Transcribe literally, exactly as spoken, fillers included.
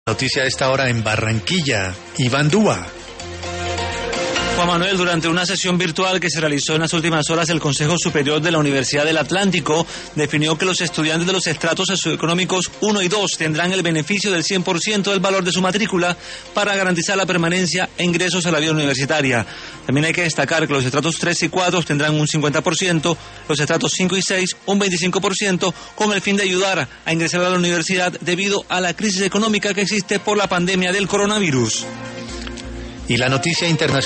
Noticia a esta hora en Barranquilla, Iván Dúa. Juan Manuel, durante una sesión virtual que se realizó en las últimas horas, el Consejo Superior de la Universidad del Atlántico definió que los estudiantes de los estratos socioeconómicos uno y dos tendrán el beneficio del cien por ciento del valor de su matrícula para garantizar la permanencia e ingresos a la vida universitaria. También hay que destacar que los estratos tres y cuatro tendrán un cincuenta por ciento, los estratos cinco y seis un veinticinco por ciento, con el fin de ayudar a ingresar a la universidad debido a la crisis económica que existe por la pandemia del coronavirus. Y la noticia internacional.